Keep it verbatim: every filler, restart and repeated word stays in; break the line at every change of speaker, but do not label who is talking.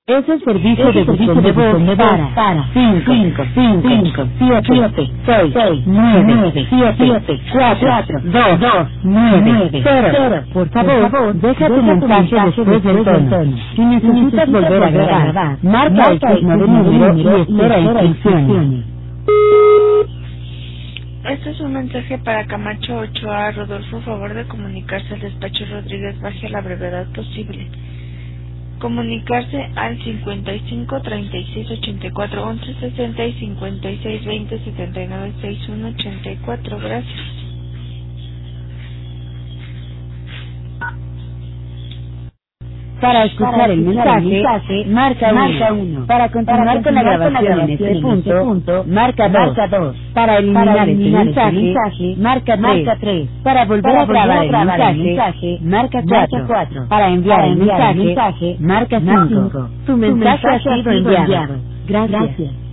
Es el servicio de buzón de voz para, para, cinco, cinco, cinco, siete, seis, nueve, siete, cuatro, dos, dos, nueve, cero. Por favor, deja tu mensaje después del tono. Si necesitas volver a grabar, marca el signo de número y espera instrucciones.
Este es un mensaje para Camacho Ochoa. Rodolfo, favor de comunicarse al despacho Rodríguez Baje a la brevedad posible. Comunicarse al cincuenta y cinco, treinta y seis, ochenta y cuatro, once, sesenta y cincuenta y seis, veinte, setenta y nueve, sesenta y uno, ochenta y cuatro. Gracias.
Para escuchar el mensaje, marca uno. Para continuar con la grabación en este punto, marca dos. Para eliminar este mensaje, marca tres. Para volver a grabar el mensaje, marca cuatro. Para enviar el mensaje, marca cinco. Tu mensaje ha sido enviado. Gracias.